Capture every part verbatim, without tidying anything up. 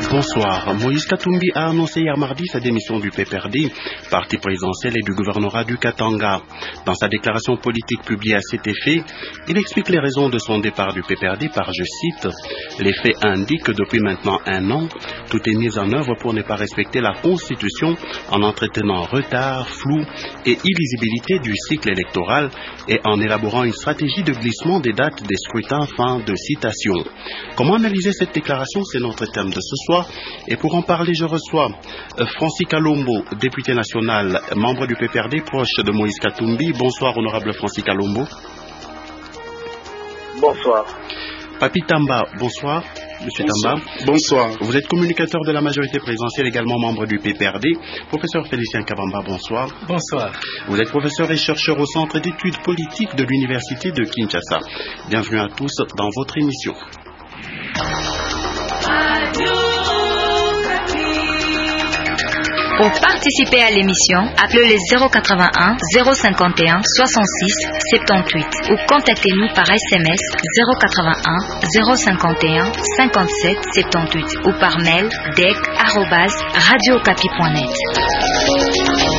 Bonsoir. Moïse Katumbi a annoncé hier mardi sa démission du P P R D, parti présidentiel et du gouvernorat du Katanga. Dans sa déclaration politique publiée à cet effet, il explique les raisons de son départ du P P R D par, je cite, « Les faits indiquent que depuis maintenant un an, tout est mis en œuvre pour ne pas respecter la Constitution en entretenant retard, flou et illisibilité du cycle électoral et en élaborant une stratégie de glissement des dates des scrutins. » Fin de citation. Comment analyser cette déclaration? C'est notre thème de ce soir. Et pour en parler, je reçois Francis Kalombo, député national, membre du P P R D, proche de Moïse Katumbi. Bonsoir, honorable Francis Kalombo. Bonsoir. Papi Tamba, bonsoir. Monsieur Bonsoir. Tamba. Bonsoir. Vous êtes communicateur de la majorité présidentielle, également membre du P P R D. Professeur Félicien Kabamba, bonsoir. Bonsoir. Vous êtes professeur et chercheur au Centre d'études politiques de l'Université de Kinshasa. Bienvenue à tous dans votre émission. Pour participer à l'émission, appelez le zéro quatre-vingt-un zéro cinquante et un soixante-six soixante-dix-huit ou contactez-nous par S M S zéro quatre-vingt-un zéro cinquante et un cinquante-sept soixante-dix-huit ou par mail dec arobase radiocapi point net.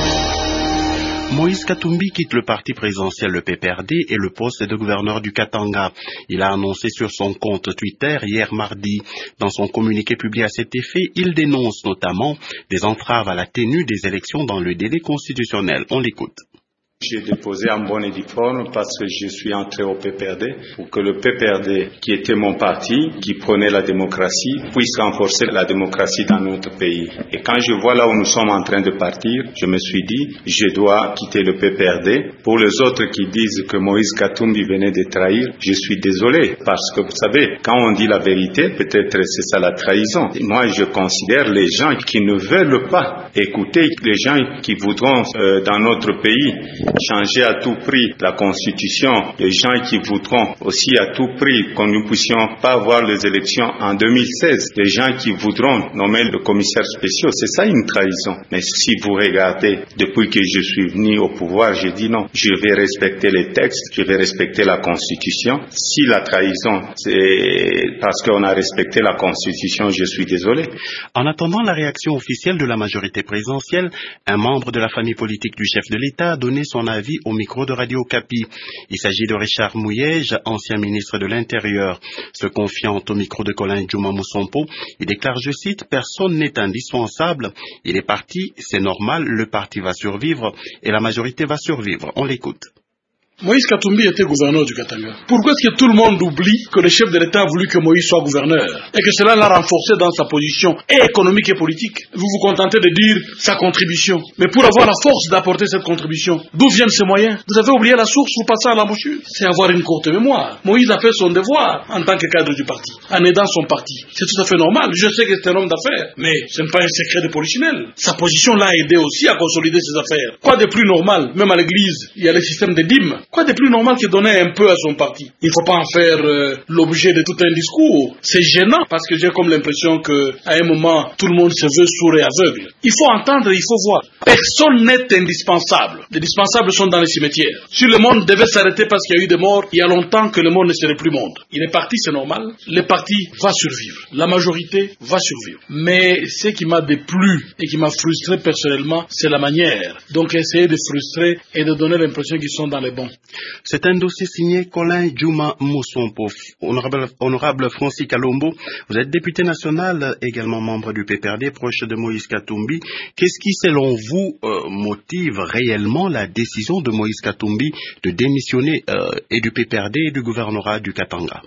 Moïse Katumbi quitte le parti présidentiel, le P P R D, et le poste de gouverneur du Katanga. Il a annoncé sur son compte Twitter hier mardi. Dans son communiqué publié à cet effet, il dénonce notamment des entraves à la tenue des élections dans le délai constitutionnel. On l'écoute. J'ai déposé en bonne et due forme parce que je suis entré au P P R D pour que le P P R D, qui était mon parti, qui prenait la démocratie, puisse renforcer la démocratie dans notre pays. Et quand je vois là où nous sommes en train de partir, je me suis dit, je dois quitter le P P R D. Pour les autres qui disent que Moïse Katumbi venait de trahir, je suis désolé parce que vous savez, quand on dit la vérité, peut-être c'est ça la trahison. Et moi, je considère les gens qui ne veulent pas écouter, les gens qui voudront euh, dans notre pays changer à tout prix la Constitution, les gens qui voudront aussi à tout prix que nous ne puissions pas avoir les élections en deux mille seize, les gens qui voudront nommer le commissaire spécial, c'est ça une trahison. Mais si vous regardez, depuis que je suis venu au pouvoir, j'ai dit non, je vais respecter les textes, je vais respecter la Constitution. Si la trahison, c'est parce qu'on a respecté la Constitution, je suis désolé. En attendant la réaction officielle de la majorité présidentielle, un membre de la famille politique du chef de l'État a donné son avis au micro de Radio Kapi. Il s'agit de Richard Mouyej, ancien ministre de l'Intérieur. Se confiant au micro de Colin Djouma Moussompo, il déclare, je cite, « Personne n'est indispensable. Il est parti, c'est normal, le parti va survivre et la majorité va survivre. » On l'écoute. Moïse Katumbi était gouverneur du Katanga. Pourquoi est-ce que tout le monde oublie que le chef de l'État a voulu que Moïse soit gouverneur et que cela l'a renforcé dans sa position et économique et politique? Vous vous contentez de dire sa contribution. Mais pour avoir la force d'apporter cette contribution, d'où viennent ces moyens? Vous avez oublié la source, vous passez à l'embouchure. C'est avoir une courte mémoire. Moïse a fait son devoir en tant que cadre du parti, en aidant son parti. C'est tout à fait normal. Je sais que c'est un homme d'affaires, mais ce n'est pas un secret de polichinelle. Sa position l'a aidé aussi à consolider ses affaires. Quoi de plus normal? Même à l'église, il y a le système des dîmes. Quoi de plus normal que donner un peu à son parti? Il ne faut pas en faire euh, l'objet de tout un discours. C'est gênant parce que j'ai comme l'impression qu'à un moment, tout le monde se veut sourd et aveugle. Il faut entendre, il faut voir. Personne n'est indispensable. Les indispensables sont dans les cimetières. Si le monde devait s'arrêter parce qu'il y a eu des morts, il y a longtemps que le monde ne serait plus monde. Il est parti, c'est normal. Le parti va survivre. La majorité va survivre. Mais ce qui m'a déplu et qui m'a frustré personnellement, c'est la manière. Donc essayer de frustrer et de donner l'impression qu'ils sont dans les bons. C'est un dossier signé Colin Djouma Moussompo. Honorable, honorable Francis Kalombo, vous êtes député national, également membre du P P R D, proche de Moïse Katumbi. Qu'est-ce qui, selon vous, euh, motive réellement la décision de Moïse Katumbi de démissionner euh, et du P P R D et du gouvernorat du Katanga?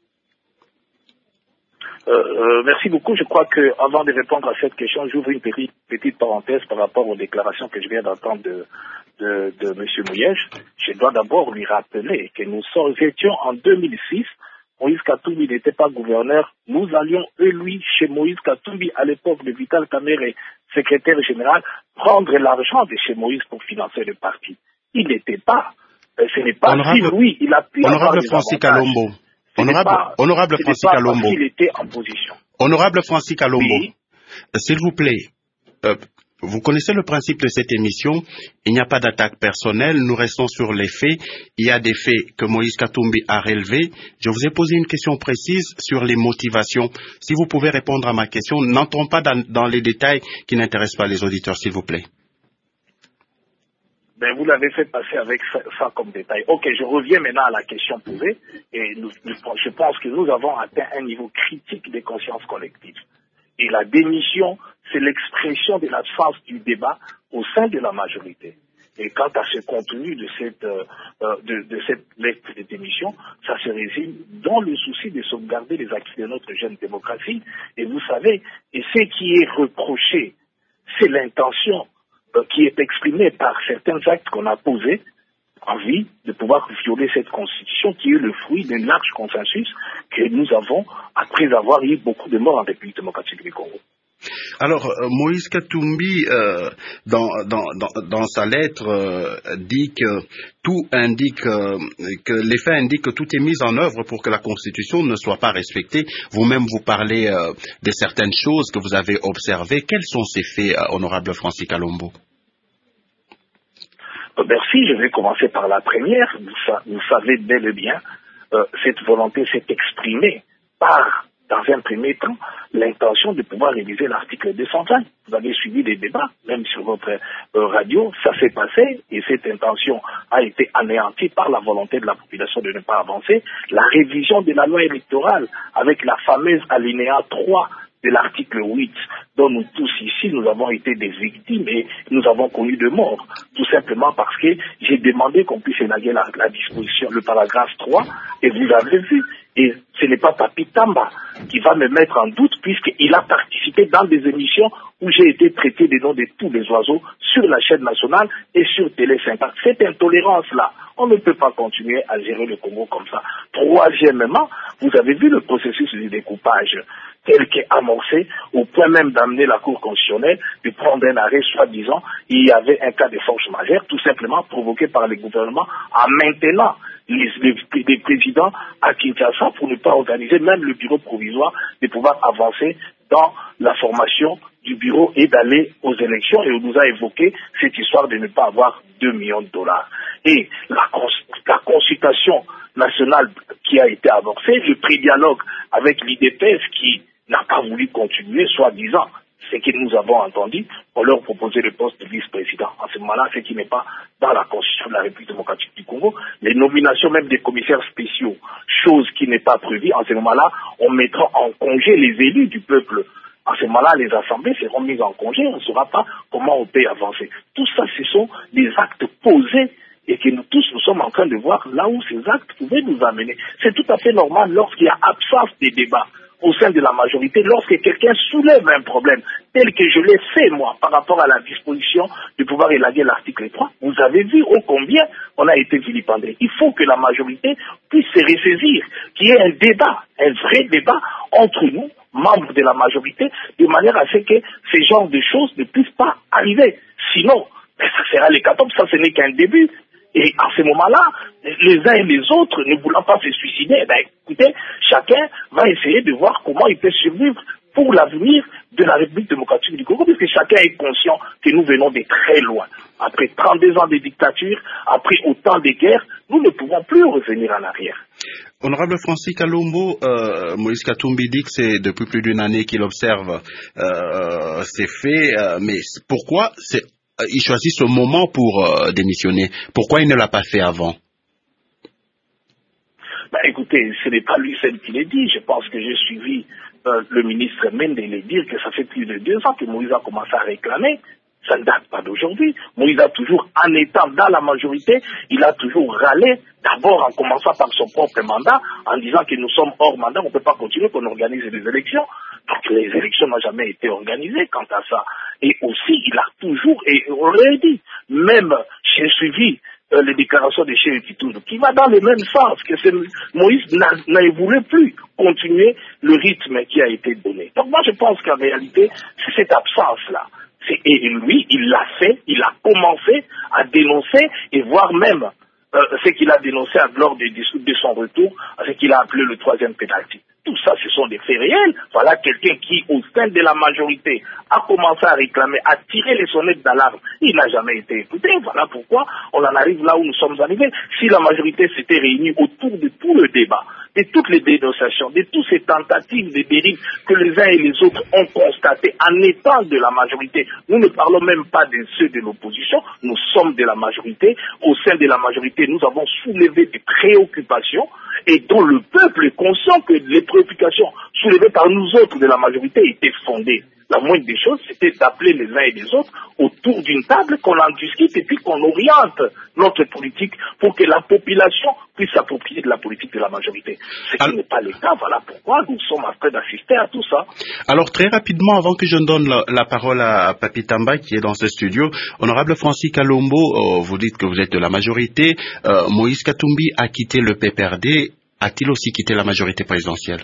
Euh, euh, merci beaucoup. Je crois que avant de répondre à cette question, j'ouvre une petite, petite parenthèse par rapport aux déclarations que je viens d'entendre de, de, de M. Mouyej. Je dois d'abord lui rappeler que nous étions en deux mille six. Moïse Katumbi n'était pas gouverneur. Nous allions, eux, lui, chez Moïse Katumbi, à l'époque de Vital Kamerhe, secrétaire général, prendre l'argent de chez Moïse pour financer le parti. Il n'était pas. Euh, ce n'est pas honorable, si lui, il a pu honorable avoir des Francis avantages. Kalombo. Honorable, pas, honorable Francis Kalombo. Il était en position. Honorable Francis Kalombo, Oui. s'il vous plaît, euh, Vous connaissez le principe de cette émission. Il n'y a pas d'attaque personnelle. Nous restons sur les faits. Il y a des faits que Moïse Katumbi a relevés. Je vous ai posé une question précise sur les motivations. Si vous pouvez répondre à ma question, n'entrons pas dans, dans les détails qui n'intéressent pas les auditeurs, s'il vous plaît. Ben, vous l'avez fait passer avec ça, ça comme détail. Ok, je reviens maintenant à la question posée. Et nous, je pense que nous avons atteint un niveau critique des consciences collectives. Et la démission, c'est l'expression de l'absence du débat au sein de la majorité. Et quant à ce contenu de cette, euh, de, de cette lettre de démission, ça se résume dans le souci de sauvegarder les acquis de notre jeune démocratie. Et vous savez, et ce qui est reproché, c'est l'intention euh, qui est exprimée par certains actes qu'on a posés, envie de pouvoir violer cette constitution qui est le fruit d'un large consensus que nous avons après avoir eu beaucoup de morts en République démocratique du Congo. Alors, euh, Moïse Katumbi, euh, dans, dans, dans, dans sa lettre, euh, dit que tout indique, euh, que les faits indiquent que tout est mis en œuvre pour que la Constitution ne soit pas respectée. Vous-même, vous parlez euh, de certaines choses que vous avez observées. Quels sont ces faits, euh, honorable Francis Kalombo? Merci, je vais commencer par la première. Vous, sa vous savez bel et bien, euh, cette volonté s'est exprimée par, dans un premier temps, l'intention de pouvoir réviser l'article deux cent vingt. Vous avez suivi les débats, même sur votre euh, radio, ça s'est passé et cette intention a été anéantie par la volonté de la population de ne pas avancer. La révision de la loi électorale avec la fameuse alinéa trois de l'article huit, dont nous tous ici, nous avons été des victimes et nous avons connu de morts. Tout simplement parce que j'ai demandé qu'on puisse élaguer la, la disposition, le paragraphe trois, et vous avez vu. Et ce n'est pas Papi Tamba qui va me mettre en doute puisqu'il a participé dans des émissions où j'ai été traité des noms de tous les oiseaux sur la chaîne nationale et sur Télé cinq. Cette intolérance-là, on ne peut pas continuer à gérer le Congo comme ça. Troisièmement, vous avez vu le processus du découpage tel qu'est amorcé, au point même d'amener la Cour constitutionnelle, de prendre un arrêt soi-disant, il y avait un cas de force majeure, tout simplement provoqué par les gouvernements, en maintenant les, les, les présidents à Kinshasa pour ne pas organiser même le bureau provisoire, de pouvoir avancer dans la formation du bureau et d'aller aux élections. Et on nous a évoqué cette histoire de ne pas avoir deux millions de dollars. Et la, la consultation nationale qui a été amorcée, le pré-dialogue avec l'I D P S qui n'a pas voulu continuer, soi-disant, ce que nous avons entendu, on leur proposait le poste de vice-président. En ce moment-là, ce qui n'est pas dans la Constitution de la République démocratique du Congo. Les nominations même des commissaires spéciaux, chose qui n'est pas prévue, en ce moment-là, on mettra en congé les élus du peuple. En ce moment-là, les assemblées seront mises en congé, on ne saura pas comment on peut avancer. Tout ça, ce sont des actes posés et que nous tous, nous sommes en train de voir là où ces actes pouvaient nous amener. C'est tout à fait normal lorsqu'il y a absence des débats au sein de la majorité, lorsque quelqu'un soulève un problème, tel que je l'ai fait, moi, par rapport à la disposition de pouvoir élaguer l'article trois, vous avez vu ô combien on a été vilipendé. Il faut que la majorité puisse se ressaisir, qu'il y ait un débat, un vrai débat entre nous, membres de la majorité, de manière à ce que ces genres de choses ne puissent pas arriver. Sinon, ben, ça sera l'hécatombe, ça ce n'est qu'un début. Et à ce moment-là, les uns et les autres, ne voulant pas se suicider, ben, écoutez, chacun va essayer de voir comment il peut survivre pour l'avenir de la République démocratique du Congo, puisque chacun est conscient que nous venons de très loin. Après trente-deux ans de dictature, après autant de guerres, nous ne pouvons plus revenir en arrière. Honorable Francis Kalombo, euh, Moïse Katumbi dit que c'est depuis plus d'une année qu'il observe euh, ces faits, euh, mais pourquoi c'est il choisit ce moment pour euh, démissionner? Pourquoi il ne l'a pas fait avant? Ben, écoutez, ce n'est pas lui seul qui l'a dit. Je pense que j'ai suivi euh, le ministre Mende le dire que ça fait plus de deux ans que Moïse a commencé à réclamer. Ça ne date pas d'aujourd'hui. Moïse a toujours, en étant dans la majorité, il a toujours râlé, d'abord en commençant par son propre mandat, en disant que nous sommes hors mandat, on ne peut pas continuer qu'on organise des élections. Donc les élections n'ont jamais été organisées quant à ça. Et aussi, il a toujours, et on l'a dit, même j'ai suivi euh, les déclarations de Cheikh Kitounou, qui va dans le même sens, que Moïse n'a voulu plus continuer le rythme qui a été donné. Donc moi je pense qu'en réalité, c'est cette absence-là. Et lui, il l'a fait, il a commencé à dénoncer et voire même euh, ce qu'il a dénoncé lors de, de son retour, ce qu'il a appelé le troisième pénalty. Tout ça, ce sont des faits réels. Voilà quelqu'un qui, au sein de la majorité, a commencé à réclamer, à tirer les sonnettes d'alarme. Il n'a jamais été écouté. Voilà pourquoi on en arrive là où nous sommes arrivés. Si la majorité s'était réunie autour de tout le débat, de toutes les dénonciations, de toutes ces tentatives de dérive que les uns et les autres ont constatées en étant de la majorité, nous ne parlons même pas de ceux de l'opposition, nous sommes de la majorité. Au sein de la majorité, nous avons soulevé des préoccupations et dont le peuple est conscient que les préoccupations soulevées par nous autres de la majorité étaient fondées. La moindre des choses, c'était d'appeler les uns et les autres autour d'une table, qu'on en discute et puis qu'on oriente notre politique pour que la population puisse s'approprier de la politique de la majorité. Ce qui Alors... n'est pas le cas, voilà pourquoi nous sommes en train d'assister à tout ça. Alors très rapidement, avant que je ne donne la, la parole à Papi Tamba qui est dans ce studio, honorable Francis Kalombo, euh, vous dites que vous êtes de la majorité, euh, Moïse Katumbi a quitté le P P R D, a-t-il aussi quitté la majorité présidentielle?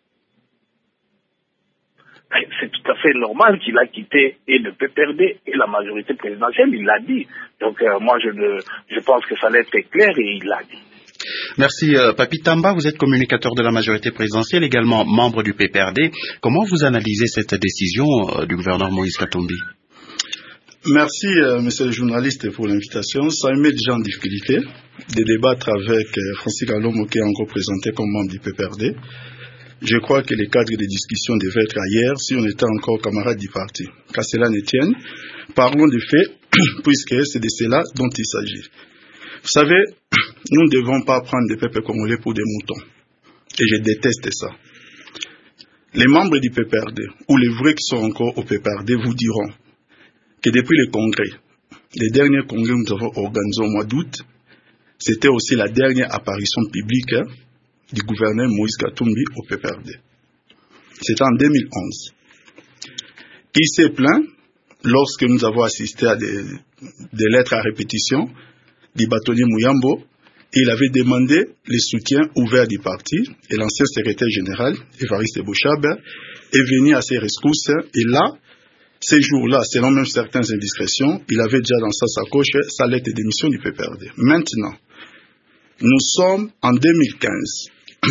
C'est tout à fait normal qu'il a quitté et le P P R D et la majorité présidentielle, il l'a dit. Donc euh, moi je, ne, je pense que ça l'est clair et il l'a dit. Merci euh, Papi Tamba, vous êtes communicateur de la majorité présidentielle, également membre du P P R D. Comment vous analysez cette décision euh, du gouverneur Moïse Katumbi? Merci euh, monsieur le journaliste pour l'invitation. Ça me met déjà en difficulté de débattre avec euh, Francis Kalombo qui est encore présenté comme membre du P P R D. Je crois que les cadres de discussion devaient être ailleurs si on était encore camarades du parti. Qu'à cela ne tienne, parlons des faits, puisque c'est de cela dont il s'agit. Vous savez, nous ne devons pas prendre des peuples congolais pour des moutons. Et je déteste ça. Les membres du P P R D, ou les vrais qui sont encore au P P R D, vous diront que depuis le congrès, les derniers congrès que nous avons organisés au mois d'août, c'était aussi la dernière apparition publique hein, du gouverneur Moïse Katumbi au P P R D. C'était en deux mille onze. Il s'est plaint lorsque nous avons assisté à des, des lettres à répétition du bâtonnier Mouyambo. Il avait demandé le soutien ouvert du parti et l'ancien secrétaire général, Évariste Bouchab, est venu à ses rescousses et là, ces jours-là, selon même certaines indiscrétions, il avait déjà dans sa sacoche sa lettre de démission du P P R D. Maintenant, nous sommes en deux mille quinze.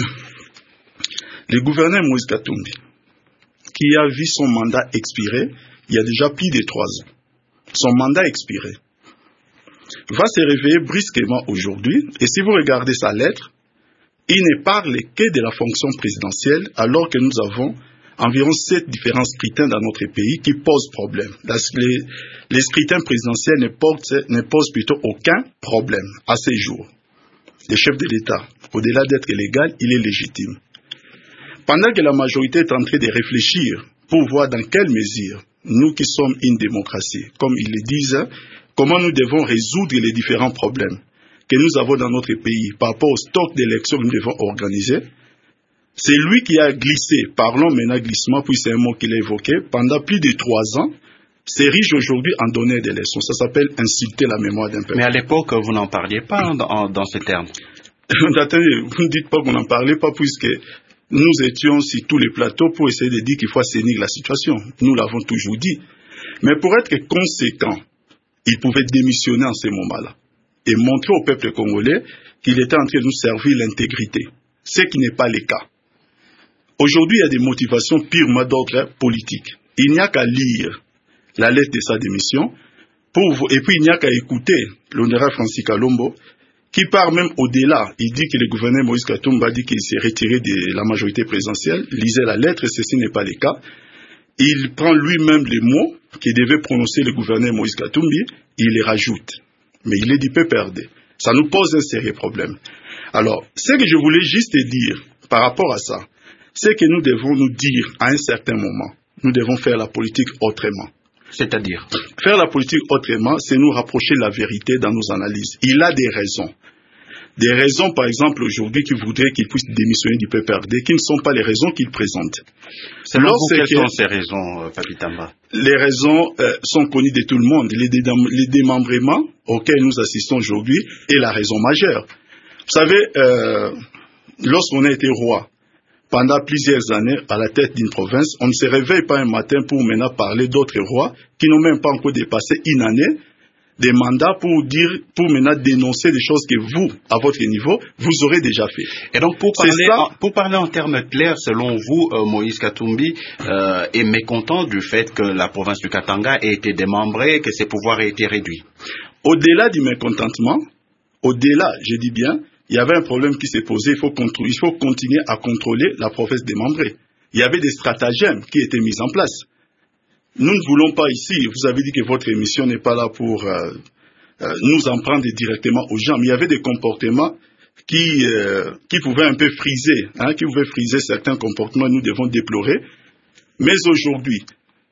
Le gouverneur Moïse Katumbi, qui a vu son mandat expirer il y a déjà plus de trois ans, son mandat expiré, va se réveiller brusquement aujourd'hui, et si vous regardez sa lettre, il ne parle que de la fonction présidentielle, alors que nous avons environ sept différents scrutins dans notre pays qui posent problème. Les, les scrutins présidentiels ne posent, ne posent plutôt aucun problème à ces jours. Le chef de l'État, au-delà d'être légal, il est légitime. Pendant que la majorité est en train de réfléchir pour voir dans quelle mesure, nous qui sommes une démocratie, comme ils le disent, comment nous devons résoudre les différents problèmes que nous avons dans notre pays par rapport au stock d'élections que nous devons organiser, c'est lui qui a glissé, parlons maintenant glissement, puis c'est un mot qu'il a évoqué, pendant plus de trois ans, c'est riche aujourd'hui en données d'élections. Ça s'appelle insulter la mémoire d'un peuple. Mais à l'époque, vous n'en parliez pas dans, dans ces termes. Attendez, vous ne dites pas qu'on n'en parlait pas, puisque nous étions sur tous les plateaux pour essayer de dire qu'il faut assainir la situation. Nous l'avons toujours dit. Mais pour être conséquent, il pouvait démissionner en ces moments-là et montrer au peuple congolais qu'il était en train de nous servir l'intégrité, ce qui n'est pas le cas. Aujourd'hui, il y a des motivations purement d'ordre politique. Il n'y a qu'à lire la lettre de sa démission, pour vous, et puis il n'y a qu'à écouter l'honorable Francis Kalombo, qui part même au-delà. Il dit que le gouverneur Moïse Katumbi a dit qu'il s'est retiré de la majorité présidentielle. Lisez la lettre, ceci n'est pas le cas. Il prend lui-même les mots qu'il devait prononcer le gouverneur Moïse Katumbi, il les rajoute. Mais il est du P P R D. Ça nous pose un sérieux problème. Alors, ce que je voulais juste dire par rapport à ça, c'est que nous devons nous dire à un certain moment, nous devons faire la politique autrement. C'est-à-dire? Faire la politique autrement, c'est nous rapprocher de la vérité dans nos analyses. Il a des raisons. Des raisons, par exemple, aujourd'hui, qui voudraient qu'il puisse démissionner du P P R D, qui ne sont pas les raisons qu'il présente. Selon vous, quelles sont ces raisons, euh, Papi Tamba? Les raisons euh, sont connues de tout le monde. Les, dédam- les démembrements auxquels nous assistons aujourd'hui est la raison majeure. Vous savez, euh, lorsqu'on a été roi, pendant plusieurs années, à la tête d'une province, on ne se réveille pas un matin pour maintenant parler d'autres rois qui n'ont même pas encore dépassé une année des mandats pour dire, pour maintenant dénoncer des choses que vous, à votre niveau, vous aurez déjà fait. Et donc, pour parler, en, pour parler en termes clairs, selon vous, euh, Moïse Katumbi euh, est mécontent du fait que la province du Katanga ait été démembrée, que ses pouvoirs aient été réduits. Au-delà du mécontentement, au-delà, je dis bien, il y avait un problème qui s'est posé, il faut, il faut continuer à contrôler la province démembrée. Il y avait des stratagèmes qui étaient mis en place. Nous ne voulons pas ici, vous avez dit que votre émission n'est pas là pour euh, euh, nous en prendre directement aux gens, mais il y avait des comportements qui, euh, qui pouvaient un peu friser, hein, qui pouvaient friser certains comportements, nous devons déplorer. Mais aujourd'hui,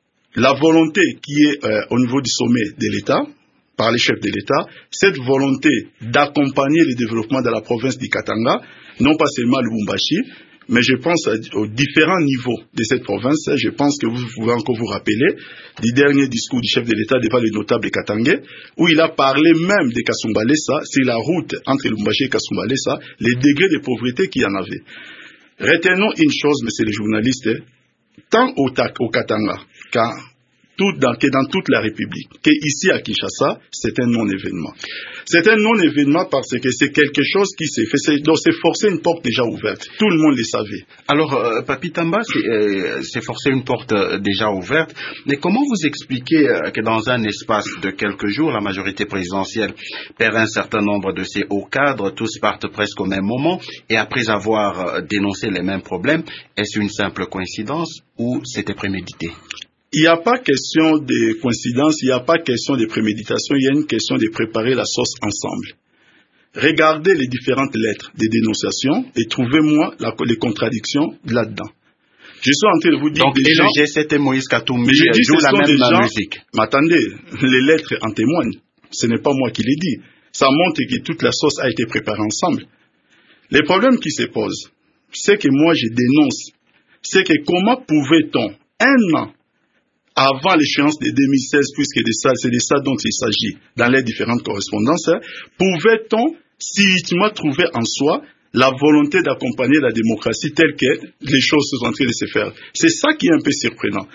la volonté qui est euh, au niveau du sommet de l'État, par les chefs de l'État, cette volonté d'accompagner le développement de la province du Katanga, non pas seulement Lubumbashi, mais je pense aux différents niveaux de cette province. Je pense que vous pouvez encore vous rappeler du dernier discours du chef de l'État devant le notable Katangais, où il a parlé même de Kasumbalesa, c'est la route entre Lubumbashi et Kasumbalesa, les degrés de pauvreté qu'il y en avait. Retenons une chose, messieurs les journalistes, tant au, au Katanga qu'à Tout dans, que dans toute la République, qu'ici à Kinshasa, c'est un non-événement. C'est un non-événement parce que c'est quelque chose qui s'est fait, c'est, donc c'est forcer une porte déjà ouverte. Tout le monde le savait. Alors, euh, Papi Tamba, c'est, euh, c'est forcer une porte euh, déjà ouverte, mais comment vous expliquez euh, que dans un espace de quelques jours, la majorité présidentielle perd un certain nombre de ses hauts cadres, tous partent presque au même moment, et après avoir euh, dénoncé les mêmes problèmes, est-ce une simple coïncidence ou c'était prémédité? Il n'y a pas question de coïncidence, il n'y a pas question de préméditation, il y a une question de préparer la sauce ensemble. Regardez les différentes lettres de dénonciation et trouvez-moi la, les contradictions là-dedans. Je suis en train de vous dire... Donc, des et gens, le G sept et Moïse Katumbi jouent la même gens, musique. Mais attendez, les lettres en témoignent. Ce n'est pas moi qui l'ai dit. Ça montre que toute la sauce a été préparée ensemble. Les problèmes qui se posent, c'est que moi je dénonce, c'est que comment pouvait-on, un an avant l'échéance de deux mille seize, puisque c'est de ça dont il s'agit dans les différentes correspondances, pouvait-on subitement trouver en soi la volonté d'accompagner la démocratie telle que les choses sont en train de se faire? C'est ça qui est un peu surprenant.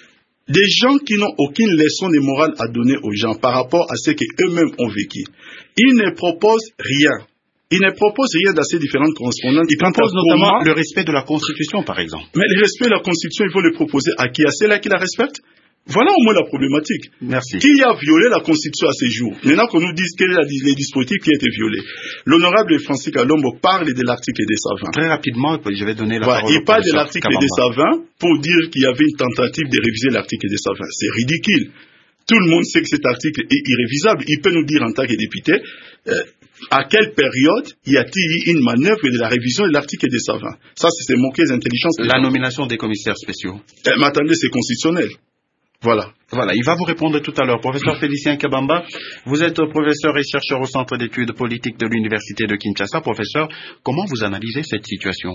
Des gens qui n'ont aucune leçon de morale à donner aux gens par rapport à ce qu'eux-mêmes ont vécu. Ils ne proposent rien. Ils ne proposent rien dans ces différentes correspondances. Ils proposent notamment comment... le respect de la Constitution, par exemple. Mais le respect de la Constitution, il faut le proposer à qui? À ceux-là qui la respectent? Voilà au moins la problématique. Merci. Qui a violé la Constitution à ces jours? Maintenant qu'on nous dise quel est le dispositif qui a été violé. L'honorable Francis Kalombo parle de l'article deux cent vingt. Très rapidement, je vais donner la voilà, parole. Il parle de l'article deux cent vingt pour dire qu'il y avait une tentative de réviser l'article deux cent vingt. C'est ridicule. Tout le monde sait que cet article est irrévisable. Il peut nous dire en tant que député euh, à quelle période y a-t-il eu une manœuvre de la révision de l'article deux cent vingt. Ça, c'est moquer les intelligences. La nomination des commissaires spéciaux. Euh, mais attendez, c'est constitutionnel. Voilà. Voilà, il va vous répondre tout à l'heure. Professeur Félicien Kabamba, vous êtes professeur et chercheur au Centre d'études politiques de l'Université de Kinshasa. Professeur, comment vous analysez cette situation?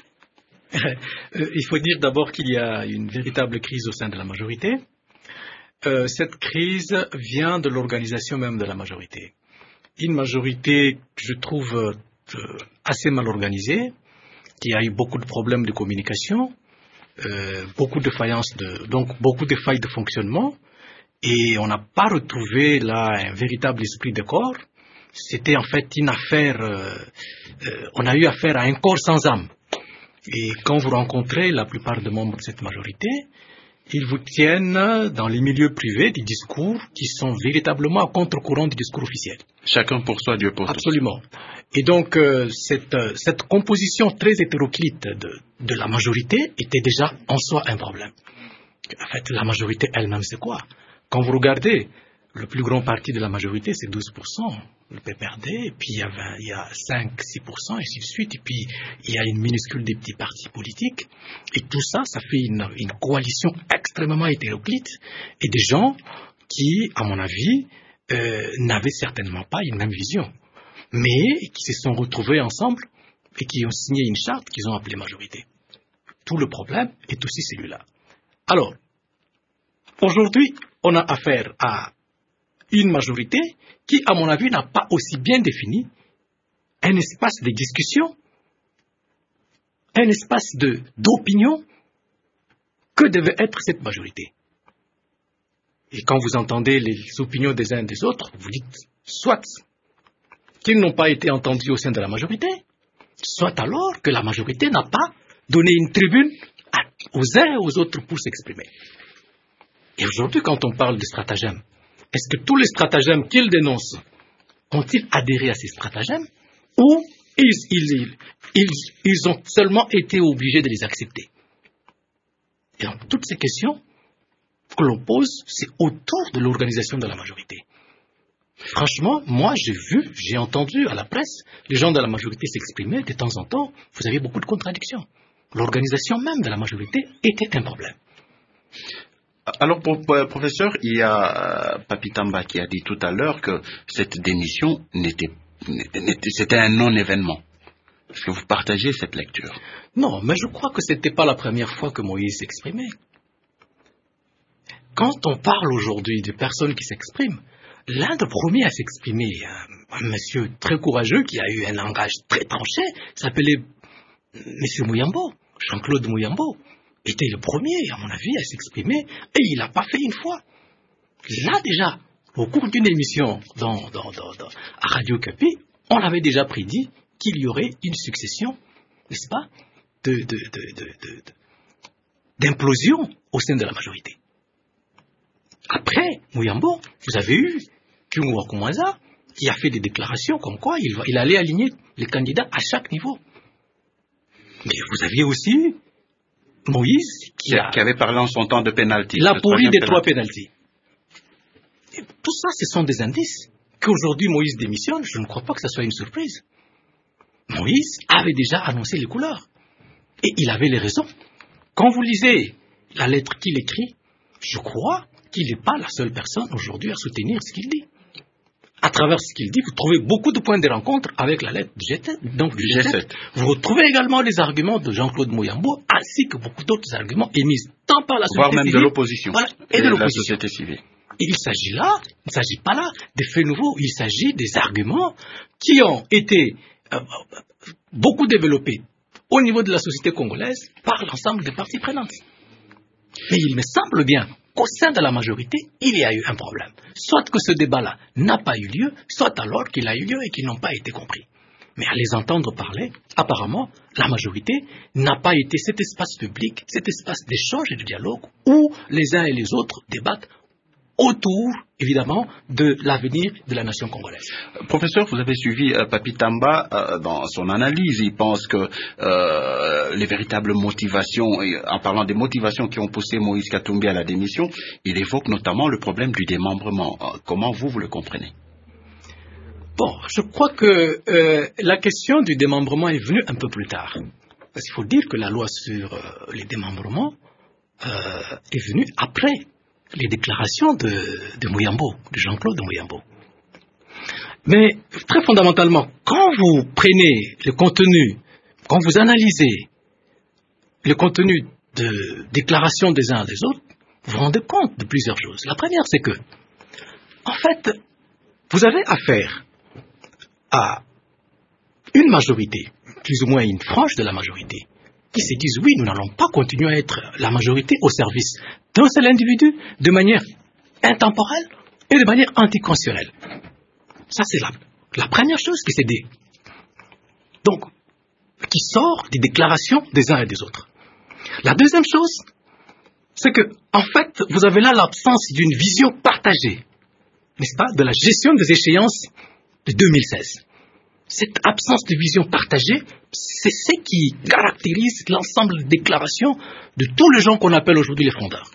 euh, Il faut dire d'abord qu'il y a une véritable crise au sein de la majorité. Euh, cette crise vient de l'organisation même de la majorité. Une majorité, je trouve, euh, assez mal organisée, qui a eu beaucoup de problèmes de communication, euh, beaucoup de faillances, de, donc beaucoup de failles de fonctionnement, et on n'a pas retrouvé là un véritable esprit de corps. C'était en fait une affaire, euh, euh, on a eu affaire à un corps sans âme. Et quand vous rencontrez la plupart des membres de cette majorité, ils vous tiennent dans les milieux privés des discours qui sont véritablement à contre-courant du discours officiel. Chacun pour soi, Dieu pour tous. Absolument. Et donc, euh, cette, euh, cette composition très hétéroclite de, de la majorité était déjà en soi un problème. En fait, la majorité elle-même, c'est quoi? Quand vous regardez, le plus grand parti de la majorité, c'est douze pour cent, le P P R D, et puis il y a, vingt, il y a cinq à six pour cent, et ainsi de suite, et puis il y a une minuscule des petits partis politiques, et tout ça, ça fait une, une coalition extrêmement hétéroclite, et des gens qui, à mon avis, euh, n'avaient certainement pas une même vision, mais qui se sont retrouvés ensemble, et qui ont signé une charte qu'ils ont appelée majorité. Tout le problème est aussi celui-là. Alors, aujourd'hui, on a affaire à une majorité qui, à mon avis, n'a pas aussi bien défini un espace de discussion, un espace de, d'opinion que devait être cette majorité. Et quand vous entendez les opinions des uns et des autres, vous dites soit qu'ils n'ont pas été entendus au sein de la majorité, soit alors que la majorité n'a pas donné une tribune à, aux uns et aux autres pour s'exprimer. Et aujourd'hui, quand on parle de stratagèmes, est-ce que tous les stratagèmes qu'ils dénoncent ont-ils adhéré à ces stratagèmes ou ils, ils, ils, ils ont seulement été obligés de les accepter? Et donc, toutes ces questions que l'on pose, c'est autour de l'organisation de la majorité. Franchement, moi, j'ai vu, j'ai entendu à la presse les gens de la majorité s'exprimer de temps en temps. Vous avez beaucoup de contradictions. L'organisation même de la majorité était un problème. Alors, pour, pour, professeur, il y a euh, Papi Tamba qui a dit tout à l'heure que cette démission n'était, n'était, c'était un non-événement. Est-ce que vous partagez cette lecture? Non, mais je crois que ce n'était pas la première fois que Moïse s'exprimait. Quand on parle aujourd'hui de personnes qui s'expriment, l'un des premiers à s'exprimer, un, un monsieur très courageux qui a eu un langage très tranché, s'appelait monsieur Mouyambo, Jean-Claude Mouyambo, était le premier, à mon avis, à s'exprimer, et il n'a pas fait une fois. Là, déjà, au cours d'une émission dans, dans, dans, dans, à Radio Kapi, on avait déjà prédit qu'il y aurait une succession, n'est-ce pas, de, de, de, de, de, de, d'implosion au sein de la majorité. Après Mouyambo, vous avez eu Kyungu Wakumwaza qui a fait des déclarations comme quoi il, va, il allait aligner les candidats à chaque niveau. Mais vous aviez aussi Moïse qui, a, qui avait parlé en son temps de pénalty. La pourrie des trois pénaltys. Tout ça, ce sont des indices. Qu'aujourd'hui Moïse démissionne, je ne crois pas que ce soit une surprise. Moïse avait déjà annoncé les couleurs. Et il avait les raisons. Quand vous lisez la lettre qu'il écrit, je crois qu'il n'est pas la seule personne aujourd'hui à soutenir ce qu'il dit. À travers ce qu'il dit, vous trouvez beaucoup de points de rencontre avec la lettre du G sept. Donc, du G sept. Vous retrouvez également les arguments de Jean-Claude Mouyambo, ainsi que beaucoup d'autres arguments émis tant par la société voire même civile, de l'opposition. Voilà, et, et de l'opposition. La société civile. Et il s'agit là, il ne s'agit pas là des faits nouveaux, il s'agit des arguments qui ont été euh, beaucoup développés au niveau de la société congolaise par l'ensemble des parties prenantes. Mais il me semble bien qu'au sein de la majorité, il y a eu un problème. Soit que ce débat-là n'a pas eu lieu, soit alors qu'il a eu lieu et qu'ils n'ont pas été compris. Mais à les entendre parler, apparemment, la majorité n'a pas été cet espace public, cet espace d'échange et de dialogue où les uns et les autres débattent autour, évidemment, de l'avenir de la nation congolaise. Professeur, vous avez suivi euh, Papi Tamba euh, dans son analyse. Il pense que euh, les véritables motivations, et en parlant des motivations qui ont poussé Moïse Katumbi à la démission, il évoque notamment le problème du démembrement. Euh, comment vous, vous le comprenez? Bon, je crois que euh, la question du démembrement est venue un peu plus tard. Parce qu'il faut dire que la loi sur euh, les démembrements euh, est venue après les déclarations de, de Mouyambo, de Jean-Claude Mouyambo. Mais très fondamentalement, quand vous prenez le contenu, quand vous analysez le contenu de déclarations des uns et des autres, vous vous rendez compte de plusieurs choses. La première, c'est que, en fait, vous avez affaire à une majorité, plus ou moins une frange de la majorité, qui se disent oui, nous n'allons pas continuer à être la majorité au service d'un seul individu de manière intemporelle et de manière anticonstitutionnelle. Ça, c'est la, la première chose qui s'est dit. Donc, qui sort des déclarations des uns et des autres. La deuxième chose, c'est que, en fait, vous avez là l'absence d'une vision partagée, n'est-ce pas, de la gestion des échéances de deux mille seize. Cette absence de vision partagée, c'est ce qui caractérise l'ensemble des déclarations de tous les gens qu'on appelle aujourd'hui les frondeurs.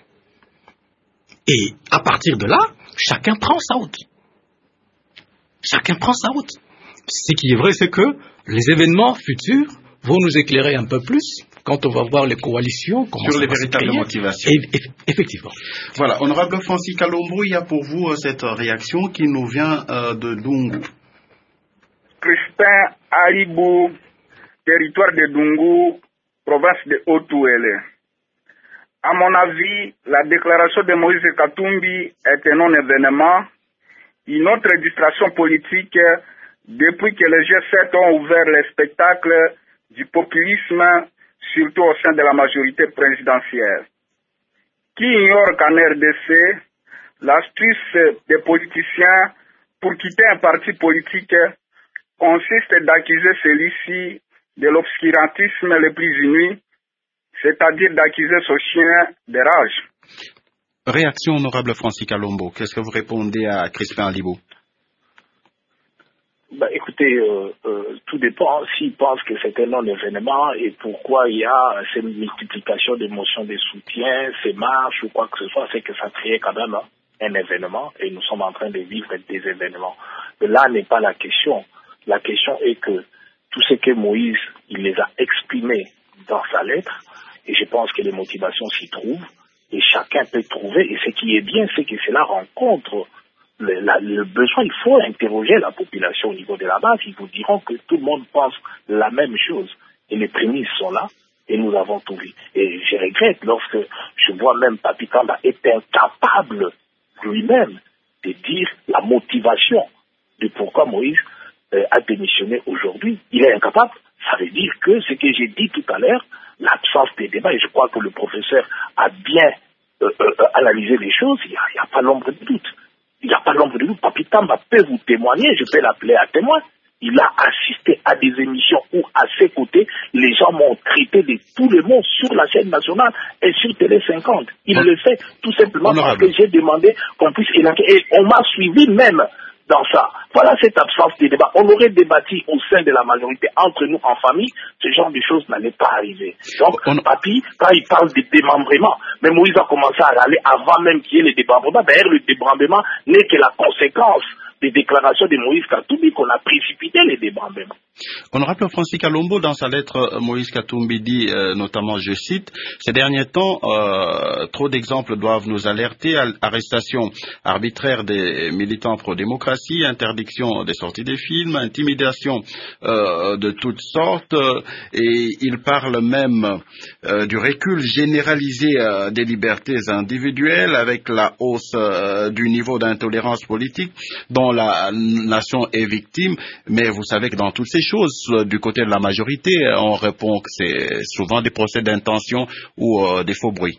Et à partir de là, chacun prend sa route. Chacun prend sa route. Ce qui est vrai, c'est que les événements futurs vont nous éclairer un peu plus quand on va voir les coalitions. Sur les véritables motivations. Et, et, effectivement. Voilà, honorable Francis Kalombo, il y a pour vous euh, cette réaction qui nous vient euh, de Dungu. Crispin Alibou, territoire de Dungu, province de Haut-Ouélé. À mon avis, la déclaration de Moïse Katumbi est un non-événement, une autre distraction politique depuis que les G sept ont ouvert le spectacle du populisme, surtout au sein de la majorité présidentielle. Qui ignore qu'en R D C, L'astuce des politiciens pour quitter un parti politique consiste d'accuser celui-ci de l'obscurantisme le plus inouï, c'est-à-dire d'accuser son chien de rage. Réaction honorable Francis Kalombo, qu'est-ce que vous répondez à Crispin Libo? Bah, écoutez, euh, euh, tout dépend s'ils pensent que c'est un non-événement et pourquoi il y a cette multiplication des motions de soutien, ces marches ou quoi que ce soit, c'est que ça crée quand même hein, un événement et nous sommes en train de vivre des événements. Mais là n'est pas la question. La question est que tout ce que Moïse, il les a exprimés dans sa lettre et je pense que les motivations s'y trouvent et chacun peut trouver et ce qui est bien, c'est que cela rencontre Le, la, le besoin. Il faut interroger la population au niveau de la base. Ils vous diront que tout le monde pense la même chose. Et les prémices sont là et nous avons tout vu. Et je regrette lorsque je vois même Papi Tamba est incapable lui-même de dire la motivation de pourquoi Moïse euh, a démissionné aujourd'hui. Il est incapable. Ça veut dire que ce que j'ai dit tout à l'heure, l'absence des débats, et je crois que le professeur a bien euh, euh, analysé les choses, il n'y a, a pas l'ombre de doute. Il n'y a pas l'ombre de doute. Papi Tamba peut vous témoigner, je peux l'appeler à témoin. Il a assisté à des émissions où, à ses côtés, les gens m'ont traité de tous les mots sur la chaîne nationale et sur Télé cinquante. Il Hon... le fait tout simplement Honorable. Parce que j'ai demandé qu'on puisse élancer. Et on m'a suivi même dans ça. Voilà cette absence de débat. On aurait débattu au sein de la majorité, entre nous, en famille, ce genre de choses n'allait pas arriver. Donc, on... Papi, quand il parle de démembrement, mais Moïse a commencé à râler avant même qu'il y ait le démembrement. D'ailleurs, le démembrement n'est que la conséquence des déclarations de Moïse Katumbi qu'on a précipité les démembrements. Honorable Francis Kalombo, dans sa lettre, Moïse Katumbi dit euh, notamment, je cite, ces derniers temps, euh, trop d'exemples doivent nous alerter à l'arrestation arbitraire des militants pro-démocratie, interdiction des sorties des films, intimidation euh, de toutes sortes, euh, et il parle même euh, du recul généralisé euh, des libertés individuelles avec la hausse euh, du niveau d'intolérance politique dont la nation est victime, mais vous savez que dans toutes ces choses, du côté de la majorité, on répond que c'est souvent des procès d'intention ou euh, des faux bruits.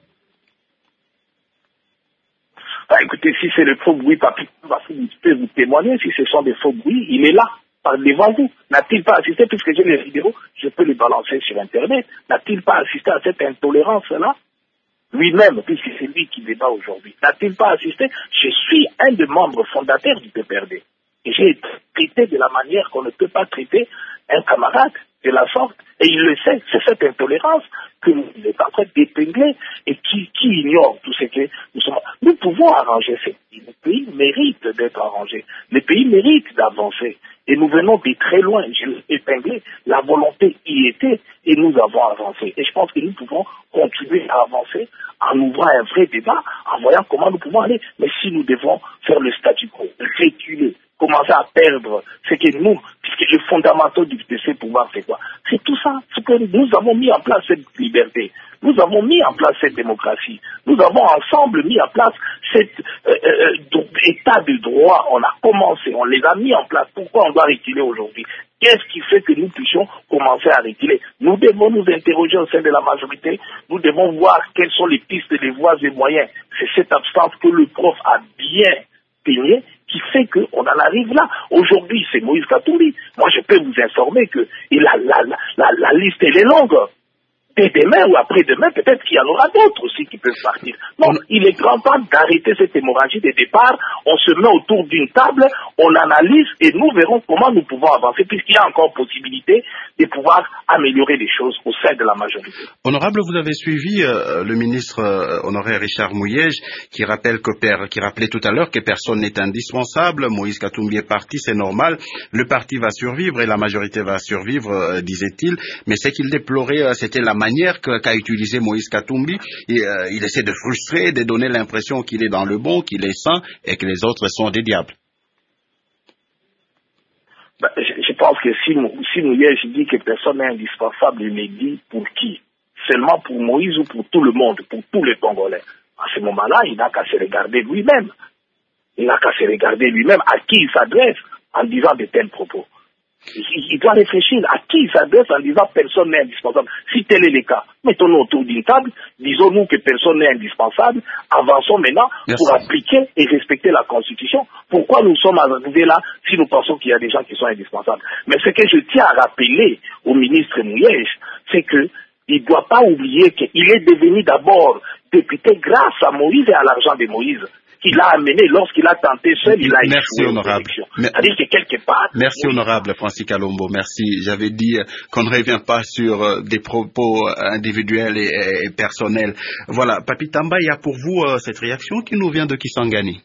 Ah, écoutez, si c'est le faux bruit, Papi, je peux vous témoigner, si ce sont des faux bruits, il est là, par devant vous. N'a-t-il pas assisté, puisque j'ai les vidéos, je peux les balancer sur Internet, n'a-t-il pas assisté à cette intolérance-là lui-même, puisque c'est lui qui débat aujourd'hui, n'a-t-il pas assisté? Je suis un des membres fondateurs du P P R D. Et j'ai été traité de la manière qu'on ne peut pas traiter un camarade de la sorte. Et il le sait, c'est cette intolérance que nous est en train d'épingler et qui, qui ignore tout ce que nous sommes. Nous pouvons arranger ces pays. Le pays mérite d'être arrangé. Le pays mérite d'avancer. Et nous venons de très loin. Je l'ai épinglé. La volonté y était et nous avons avancé. Et je pense que nous pouvons continuer à avancer en ouvrant un vrai débat, en voyant comment nous pouvons aller. Mais si nous devons faire le statu quo, reculer, commencer à perdre ce que nous, puisque les fondamentaux de ces pouvoirs, c'est quoi? C'est tout ça, ce que nous avons mis en place cette liberté, nous avons mis en place cette démocratie, nous avons ensemble mis en place cet euh, euh, état de droit, on a commencé, on les a mis en place, pourquoi on doit reculer aujourd'hui? Qu'est-ce qui fait que nous puissions commencer à reculer? Nous devons nous interroger au sein de la majorité, nous devons voir quelles sont les pistes, les voies et moyens. C'est cette absence que le prof a bien peigné qui fait qu'on en arrive là. Aujourd'hui, c'est Moïse Katumbi. Moi, je peux vous informer que et la, la, la, la, la liste, elle est longue. Dès demain ou après-demain, peut-être qu'il y en aura d'autres aussi qui peuvent partir. Non, il est grand temps d'arrêter cette hémorragie de départ. On se met autour d'une table, on analyse et nous verrons comment nous pouvons avancer, puisqu'il y a encore possibilité de pouvoir améliorer les choses au sein de la majorité. Honorable, vous avez suivi euh, le ministre euh, honoraire Richard Mouyej qui rappelle que per, qui rappelait tout à l'heure que personne n'est indispensable. Moïse Katumbi est parti, c'est normal. Le parti va survivre et la majorité va survivre, euh, disait-il. Mais ce qu'il déplorait, euh, c'était la manière qu'a utilisé Moïse Katumbi. Et, euh, il essaie de frustrer, de donner l'impression qu'il est dans le bon, qu'il est saint et que les autres sont des diables. Ben, je, je pense que si, si Mouyej dit que personne n'est indispensable, il me dit pour qui? Seulement pour Moïse ou pour tout le monde, pour tous les Congolais? À ce moment-là, il n'a qu'à se regarder lui-même. Il n'a qu'à se regarder lui-même à qui il s'adresse en disant de tels propos. Il doit réfléchir à qui il s'adresse en disant personne n'est indispensable. Si tel est le cas, mettons-nous autour d'une table, disons-nous que personne n'est indispensable, avançons maintenant Merci. Pour appliquer et respecter la Constitution. Pourquoi nous sommes arrivés là si nous pensons qu'il y a des gens qui sont indispensables? Mais ce que je tiens à rappeler au ministre Mouyej, c'est que il ne doit pas oublier qu'il est devenu d'abord député grâce à Moïse et à l'argent de Moïse. Qu'il a amené lorsqu'il a tenté seul, il a Merci honorable. C'est-à-dire que quelque part. Merci oui. honorable Francis Kalombo. Merci. J'avais dit qu'on ne revient pas sur des propos individuels et, et personnels. Voilà. Papi Tamba, il y a pour vous euh, cette réaction qui nous vient de Kisangani.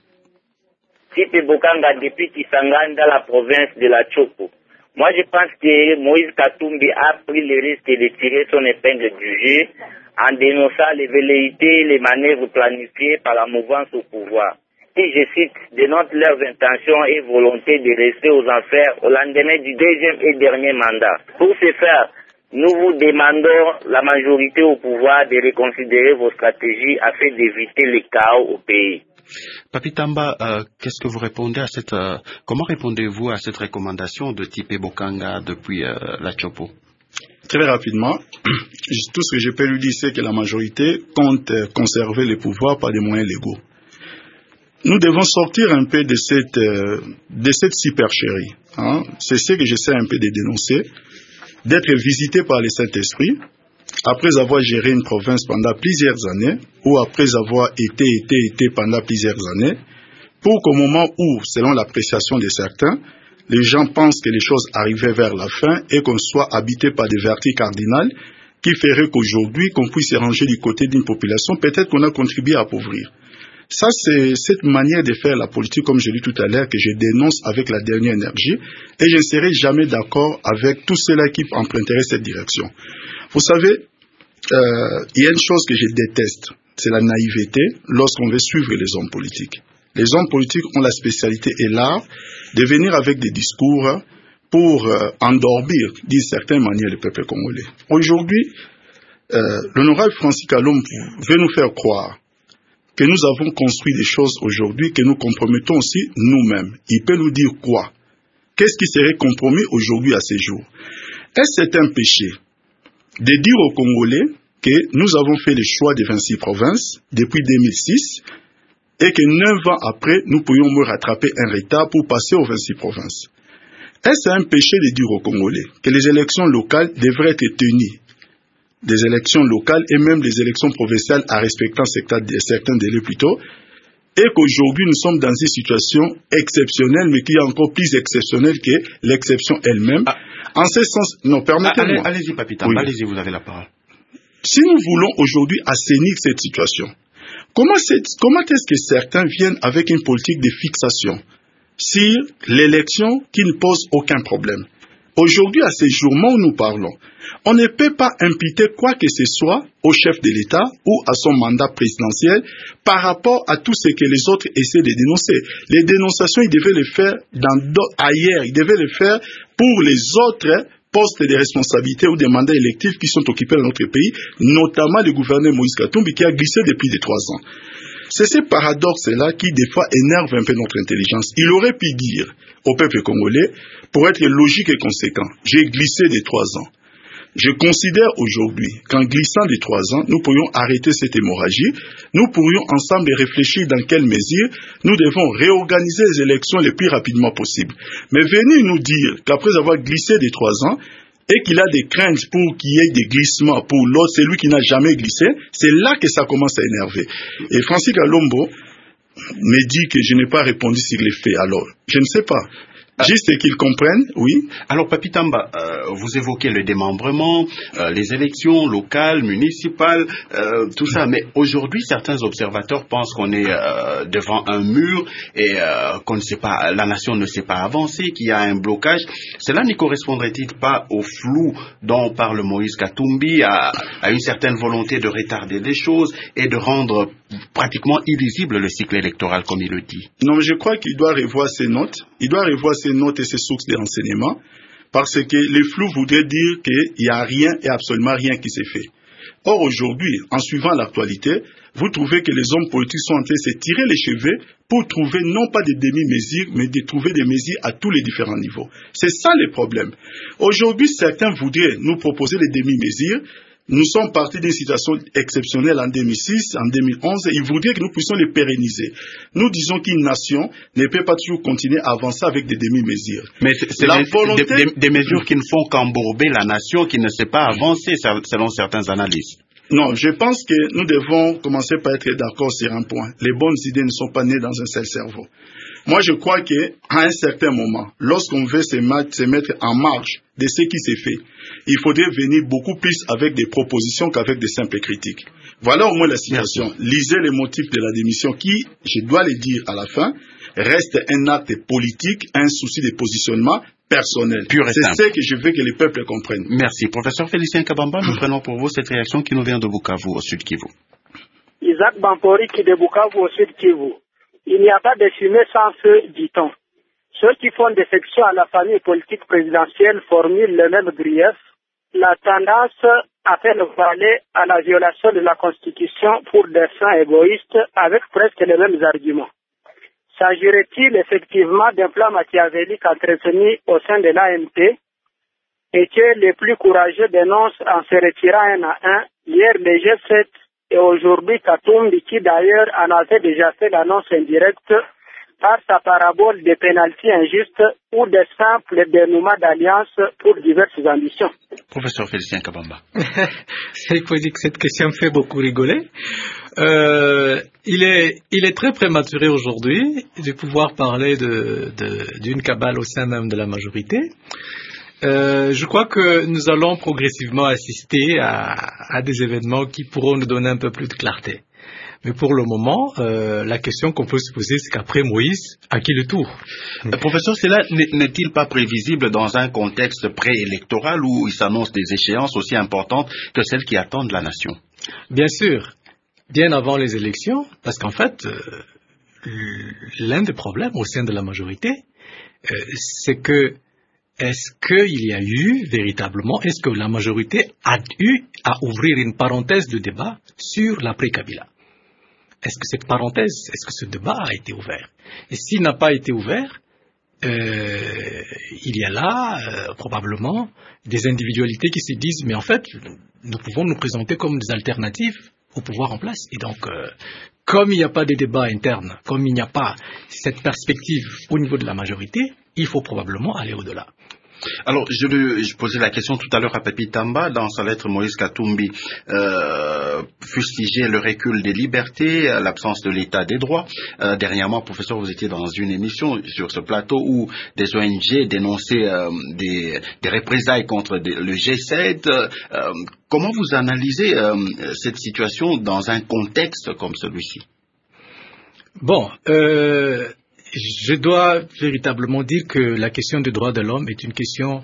Tipe Bokanga depuis Kisangani dans la province de la Chopo. Moi, je pense que Moïse Katumbi a pris le risque de tirer son épingle du jeu en dénonçant les velléités, les manœuvres planifiées par la mouvance au pouvoir. Et je cite, dénoncent leurs intentions et volonté de rester aux enfers au lendemain du deuxième et dernier mandat. Pour ce faire, nous vous demandons, la majorité au pouvoir, de reconsidérer vos stratégies afin d'éviter le chaos au pays. Papi Tamba, euh, qu'est-ce que vous répondez à cette, euh, comment répondez-vous à cette recommandation de Tipe Bokanga depuis euh, la Chopo? Très rapidement, tout ce que je peux lui dire, c'est que la majorité compte conserver les pouvoirs par des moyens légaux. Nous devons sortir un peu de cette, euh, de cette supercherie. Hein. C'est ce que j'essaie un peu de dénoncer, d'être visité par le Saint-Esprit, après avoir géré une province pendant plusieurs années, ou après avoir été, été, été pendant plusieurs années, pour qu'au moment où, selon l'appréciation de certains, les gens pensent que les choses arrivaient vers la fin et qu'on soit habité par des vertus cardinales qui feraient qu'aujourd'hui, qu'on puisse se ranger du côté d'une population, peut-être qu'on a contribué à appauvrir. Ça, c'est cette manière de faire la politique, comme je l'ai dit tout à l'heure, que je dénonce avec la dernière énergie, et je ne serai jamais d'accord avec tous ceux-là qui emprunteraient cette direction. Vous savez, euh, il y a une chose que je déteste, c'est la naïveté lorsqu'on veut suivre les hommes politiques. Les hommes politiques ont la spécialité et l'art de venir avec des discours pour euh, endormir, d'une certaine manière, le peuple congolais. Aujourd'hui, euh, l'honorable Francis Kalombo veut nous faire croire que nous avons construit des choses aujourd'hui que nous compromettons aussi nous-mêmes. Il peut nous dire quoi? Qu'est-ce qui serait compromis aujourd'hui à ces jours? Est-ce que c'est un péché de dire aux Congolais que nous avons fait le choix des vingt-six provinces depuis deux mille six et que neuf ans après, nous pourrions me rattraper un retard pour passer aux vingt-six provinces? Est-ce un péché de dire aux Congolais que les élections locales devraient être tenues, des élections locales et même des élections provinciales à respectant certains délais plus tôt, et qu'aujourd'hui nous sommes dans une situation exceptionnelle, mais qui est encore plus exceptionnelle que l'exception elle-même? Ah. En ce sens, non, permettez-moi. Allez, allez-y, Papi Tamba, oui. Allez-y, vous avez la parole. Si nous voulons aujourd'hui assainir cette situation, comment, comment est-ce que certains viennent avec une politique de fixation sur l'élection qui ne pose aucun problème? Aujourd'hui, à ces jours où nous parlons, on ne peut pas imputer quoi que ce soit au chef de l'État ou à son mandat présidentiel par rapport à tout ce que les autres essaient de dénoncer. Les dénonciations, ils devaient les faire dans ailleurs, ils devaient les faire pour les autres postes de responsabilité ou des mandats électifs qui sont occupés dans notre pays, notamment le gouverneur Moïse Katumbi qui a glissé depuis des trois ans. C'est ce paradoxe-là qui, des fois, énerve un peu notre intelligence. Il aurait pu dire au peuple congolais, pour être logique et conséquent, j'ai glissé des trois ans. Je considère aujourd'hui qu'en glissant des trois ans, nous pourrions arrêter cette hémorragie, nous pourrions ensemble réfléchir dans quelle mesure nous devons réorganiser les élections le plus rapidement possible. Mais venir nous dire qu'après avoir glissé des trois ans, et qu'il a des craintes pour qu'il y ait des glissements pour l'autre, c'est lui qui n'a jamais glissé, c'est là que ça commence à énerver. Et Francis Kalombo me dit que je n'ai pas répondu sur les faits. Alors, je ne sais pas. Juste qu'ils comprennent, oui. Alors, Papi Tamba, euh, vous évoquez le démembrement, euh, les élections locales, municipales, euh, tout ça. Mais aujourd'hui, certains observateurs pensent qu'on est euh, devant un mur et euh, qu'on ne sait pas, la nation ne sait pas avancer, qu'il y a un blocage. Cela ne correspondrait-il pas au flou dont parle Moïse Katumbi, à, à une certaine volonté de retarder les choses et de rendre pratiquement illisible le cycle électoral, comme il le dit? Non, mais je crois qu'il doit revoir ses notes. Il doit revoir ses notes et ses sources de renseignements, parce que le flou voudrait dire qu'il n'y a rien et absolument rien qui s'est fait. Or, aujourd'hui, en suivant l'actualité, vous trouvez que les hommes politiques sont en train de se tirer les cheveux pour trouver non pas des demi-mesures, mais de trouver des mesures à tous les différents niveaux. C'est ça le problème. Aujourd'hui, certains voudraient nous proposer des demi-mesures. Nous sommes partis d'une situation exceptionnelle en deux mille six, en deux mille onze, et ils voudraient que nous puissions les pérenniser. Nous disons qu'une nation ne peut pas toujours continuer à avancer avec des demi-mesures. Mais c'est la des, volonté... des, des, des mesures qui ne font qu'embourber la nation, qui ne sait pas avancer selon certains analystes. Non, je pense que nous devons commencer par être d'accord sur un point. Les bonnes idées ne sont pas nées dans un seul cerveau. Moi, je crois qu'à un certain moment, lorsqu'on veut se mettre, se mettre en marge de ce qui s'est fait, il faudrait venir beaucoup plus avec des propositions qu'avec des simples critiques. Voilà au moins la situation. Merci. Lisez les motifs de la démission qui, je dois le dire à la fin, reste un acte politique, un souci de positionnement personnel. C'est ce que je veux que les peuples comprennent. Merci. Professeur Félicien Kabamba, nous prenons pour vous cette réaction qui nous vient de Bukavu, au Sud Kivu. Isaac Bampori qui de Bukavu, au Sud Kivu. Il n'y a pas de fumée sans feu, dit-on. Ceux qui font défection à la famille politique présidentielle formulent le même grief. La tendance à faire le parler à la violation de la Constitution pour des fins égoïstes avec presque les mêmes arguments. S'agirait-il effectivement d'un plan machiavélique entretenu au sein de l'A M P et que les plus courageux dénoncent en se retirant un à un, hier le G sept et aujourd'hui Katumbi qui d'ailleurs en avait déjà fait l'annonce indirecte par sa parabole des pénaltys injustes ou des simples dénouements d'alliance pour diverses ambitions. Professeur Félicien Kabamba. Il faut dire que cette question me fait beaucoup rigoler. Euh, il est, il est très prématuré aujourd'hui de pouvoir parler de, de, d'une cabale au sein même de la majorité. Euh, je crois que nous allons progressivement assister à, à des événements qui pourront nous donner un peu plus de clarté. Mais pour le moment, euh, la question qu'on peut se poser, c'est qu'après Moïse, à qui le tour? euh, Professeur, cela n'est-il pas prévisible dans un contexte préélectoral où il s'annonce des échéances aussi importantes que celles qui attendent la nation? Bien sûr, bien avant les élections, parce qu'en fait, euh, l'un des problèmes au sein de la majorité, euh, c'est que est-ce qu'il y a eu véritablement, est-ce que la majorité a eu à ouvrir une parenthèse de débat sur l'après-Kabila? Est-ce que cette parenthèse, est-ce que ce débat a été ouvert? Et s'il n'a pas été ouvert, euh, il y a là euh, probablement des individualités qui se disent mais en fait, nous pouvons nous présenter comme des alternatives au pouvoir en place. Et donc, euh, comme il n'y a pas de débat interne, comme il n'y a pas cette perspective au niveau de la majorité, il faut probablement aller au-delà. Alors, je, le, je posais la question tout à l'heure à Papi Tamba. Dans sa lettre, Moïse Katumbi euh, fustigeait le recul des libertés, l'absence de l'état des droits. Euh, dernièrement, professeur, vous étiez dans une émission sur ce plateau où des O N G dénonçaient euh, des, des représailles contre des, le G sept. Euh, comment vous analysez euh, cette situation dans un contexte comme celui-ci? Bon, euh... je dois véritablement dire que la question des droits de l'homme est une question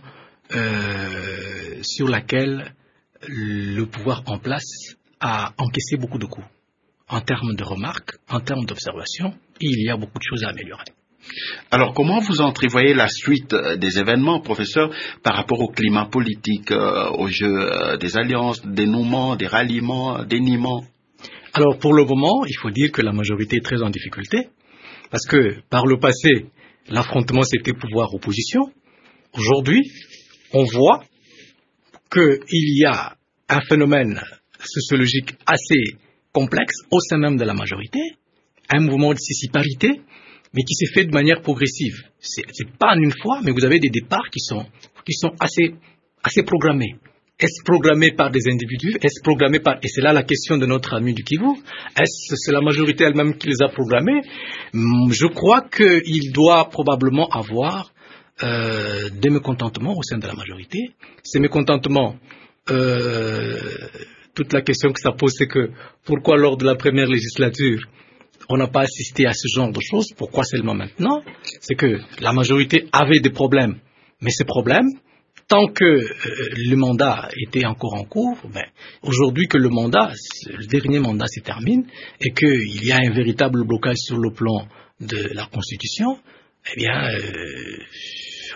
euh, sur laquelle le pouvoir en place a encaissé beaucoup de coups. En termes de remarques, en termes d'observations, il y a beaucoup de choses à améliorer. Alors, comment vous entrevoyez la suite des événements, professeur, par rapport au climat politique, euh, au jeu euh, des alliances, des dénouements, des ralliements, des niements? Alors, pour le moment, il faut dire que la majorité est très en difficulté. Parce que par le passé, l'affrontement c'était pouvoir-opposition. Aujourd'hui, on voit qu'il y a un phénomène sociologique assez complexe au sein même de la majorité, un mouvement de scisparité, mais qui s'est fait de manière progressive. C'est, c'est pas en une fois, mais vous avez des départs qui sont, qui sont assez, assez programmés. Est-ce programmé par des individus? Est-ce programmé par... Et c'est là la question de notre ami du Kivu. Est-ce que c'est la majorité elle-même qui les a programmés? Je crois qu'il doit probablement avoir euh, des mécontentements au sein de la majorité. Ces mécontentements, euh, toute la question que ça pose, c'est que pourquoi lors de la première législature, on n'a pas assisté à ce genre de choses? Pourquoi seulement maintenant? C'est que la majorité avait des problèmes. Mais ces problèmes, tant que euh, le mandat était encore en cours, ben, aujourd'hui que le mandat, le dernier mandat se termine et qu'il y a un véritable blocage sur le plan de la Constitution, eh bien, euh,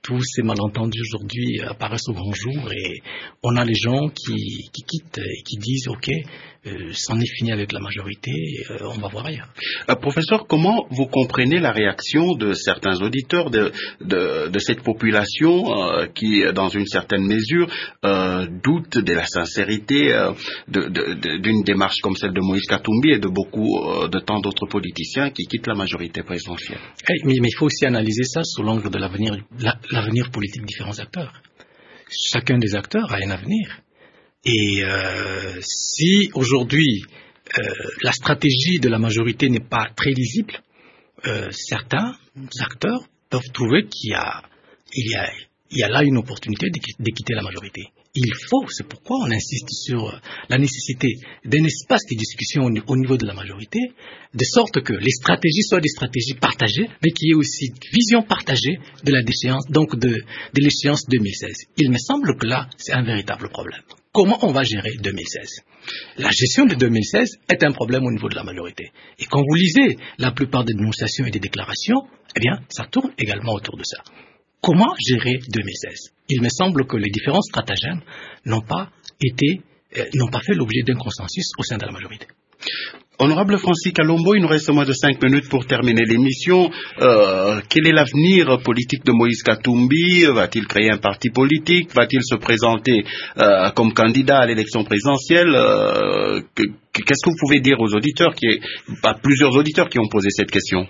tous ces malentendus aujourd'hui apparaissent au grand jour et on a les gens qui, qui quittent et qui disent ok, euh, c'en est fini avec la majorité, euh, on va voir ailleurs. Euh, professeur, comment vous comprenez la réaction de certains auditeurs de, de, de cette population euh, qui, dans une certaine mesure, euh, doute de la sincérité euh, de, de, de, d'une démarche comme celle de Moïse Katumbi et de beaucoup euh, de tant d'autres politiciens qui quittent la majorité présidentielle? Hey, mais, mais il faut aussi analyser ça sous l'angle de l'avenir, la, l'avenir politique de différents acteurs. Chacun des acteurs a un avenir. Et euh, si aujourd'hui euh, la stratégie de la majorité n'est pas très lisible, euh, certains acteurs peuvent trouver qu'il y a, il y a, il y a là une opportunité de, de quitter la majorité. Il faut, c'est pourquoi on insiste sur la nécessité d'un espace de discussion au, au niveau de la majorité, de sorte que les stratégies soient des stratégies partagées, mais qu'il y ait aussi une vision partagée de la déchéance, donc de, de l'échéance deux mille seize. Il me semble que là, c'est un véritable problème. Comment on va gérer deux mille seize? La gestion de deux mille seize est un problème au niveau de la majorité. Et quand vous lisez la plupart des dénonciations et des déclarations, eh bien, ça tourne également autour de ça. Comment gérer deux mille seize? Il me semble que les différents stratagèmes n'ont pas été, euh, n'ont pas fait l'objet d'un consensus au sein de la majorité. Honorable Francis Kalombo, il nous reste moins de cinq minutes pour terminer l'émission. Euh, quel est l'avenir politique de Moïse Katumbi? Va-t-il créer un parti politique? Va-t-il se présenter euh, comme candidat à l'élection présidentielle? euh, Qu'est-ce que vous pouvez dire aux auditeurs, qui est, à plusieurs auditeurs qui ont posé cette question?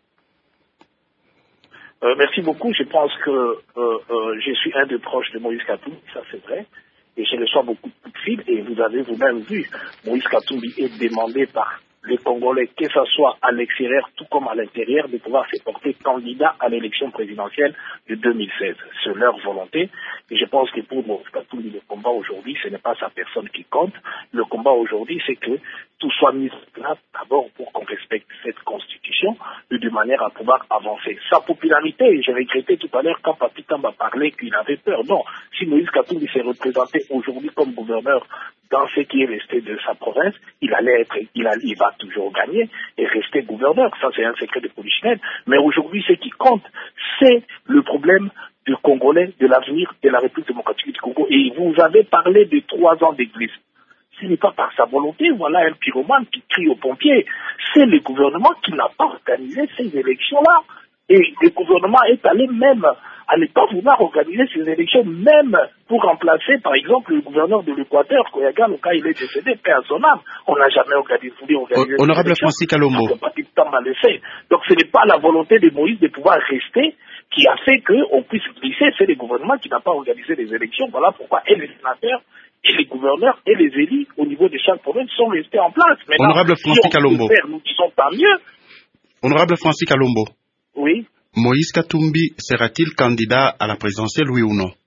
Euh, merci beaucoup. Je pense que euh, euh, je suis un des proches de Moïse Katumbi, ça c'est vrai. Et je reçois beaucoup de coups de fil. Et vous avez vous-même vu, Moïse Katumbi est demandé par les Congolais, que ce soit à l'extérieur tout comme à l'intérieur, de pouvoir se porter candidat à l'élection présidentielle de deux mille seize. C'est leur volonté. Et je pense que pour Moïse Katumbi, le combat aujourd'hui, ce n'est pas sa personne qui compte. Le combat aujourd'hui, c'est que tout soit mis en place d'abord pour qu'on respecte cette constitution et de manière à pouvoir avancer. Sa popularité, j'ai regretté tout à l'heure quand Papi Tamba parlait qu'il avait peur. Non, si Moïse Katumbi s'est représenté aujourd'hui comme gouverneur dans ce qui est resté de sa province, il allait être, il, a, il va toujours gagner et rester gouverneur. Ça, c'est un secret de polichinelle. Mais aujourd'hui, ce qui compte, c'est le problème du Congolais, de l'avenir de la République démocratique du Congo. Et vous avez parlé de trois ans d'église. Ce n'est pas par sa volonté, voilà un pyromane qui crie aux pompiers. C'est le gouvernement qui n'a pas organisé ces élections-là. Et le gouvernement est allé même à ne pas vouloir organiser ces élections, même pour remplacer, par exemple, le gouverneur de l'Équateur, Koyaga, le cas il est décédé, paix à son âme. On n'a jamais organisé, voulu organiser o- Honorable Francis Kalombo. Donc ce n'est pas la volonté de Moïse de pouvoir rester qui a fait qu'on puisse glisser. C'est le gouvernement qui n'a pas organisé les élections. Voilà pourquoi et les sénateurs, et les gouverneurs, et les élus au niveau de chaque province sont restés en place. Maintenant, Honorable Francis si Kalombo. Faire, nous disons pas mieux. Honorable Francis Kalombo. Oui. Moïse Katumbi sera-t-il candidat à la présidentielle, oui ou non?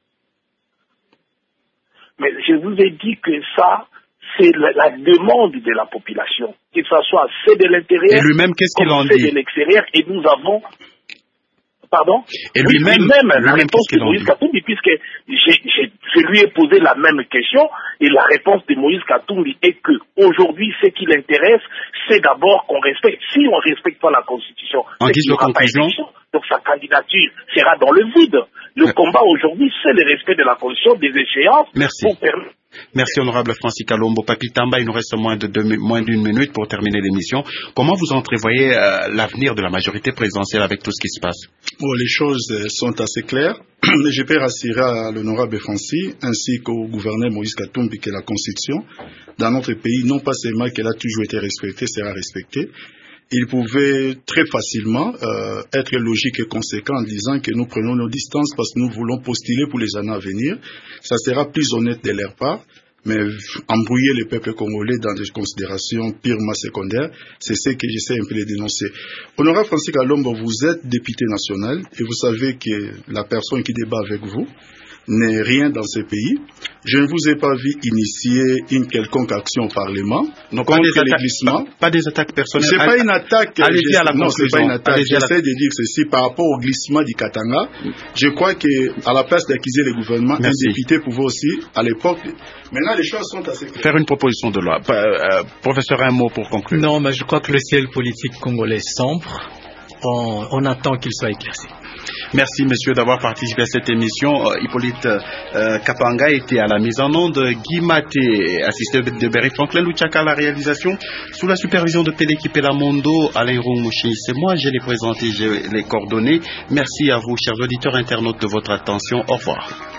Mais je vous ai dit que ça, c'est la, la demande de la population. Que ce soit fait de l'intérieur, et lui-même, qu'est-ce qu'il en dit? Fait de l'extérieur, et nous avons... Pardon? Et lui-même, lui-même, lui-même la réponse de Moïse Katumbi, puisque j'ai, j'ai, je lui ai posé la même question, et la réponse de Moïse Katumbi est que aujourd'hui, ce qui l'intéresse, c'est d'abord qu'on respecte. Si on ne respecte pas la Constitution, en guise de conclusion, donc sa candidature sera dans le vide. Le ouais. combat aujourd'hui, c'est le respect de la Constitution, des échéances. Merci. Pour permettre... Merci, honorable Francis Kalombo. Papi Tamba, il nous reste moins, de deux, moins d'une minute pour terminer l'émission. Comment vous entrevoyez euh, l'avenir de la majorité présidentielle avec tout ce qui se passe? Bon, les choses sont assez claires. Je peux rassurer à l'honorable Francis ainsi qu'au gouverneur Moïse Katumbi que la Constitution, dans notre pays, non pas seulement qu'elle a toujours été respectée, sera respectée. Il pouvait très facilement euh, être logique et conséquent en disant que nous prenons nos distances parce que nous voulons postuler pour les années à venir. Ça sera plus honnête de leur part, mais embrouiller le peuple congolais dans des considérations purement secondaires, c'est ce que j'essaie un peu de dénoncer. Honorable Francis Kalombo, vous êtes député national et vous savez que la personne qui débat avec vous n'est rien dans ce pays. Je ne vous ai pas vu initier une quelconque action au Parlement donc contre pas les glissements. Pas, pas des attaques personnelles. C'est pas une attaque. Allez-y à la non, c'est pas une attaque. J'essaie la... de dire ceci par rapport au glissement du Katanga. Je crois que à la place d'accuser le gouvernement, Merci. un député pouvait aussi, à l'époque. Maintenant, les choses sont assez claires. Faire une proposition de loi. Euh, professeur, un mot pour conclure. Non, mais je crois que le ciel politique congolais sombre. On, on attend qu'il soit éclairci. Merci, messieurs, d'avoir participé à cette émission. Euh, Hippolyte euh, Kapanga était à la mise en onde, Guy Maté, assisté de Berry Franklin Luchaka à la réalisation, sous la supervision de Peleki Pelamondo, Alain Roumouchi. C'est moi, je l'ai présenté, j'ai les coordonnées. Merci à vous, chers auditeurs internautes, de votre attention. Au revoir.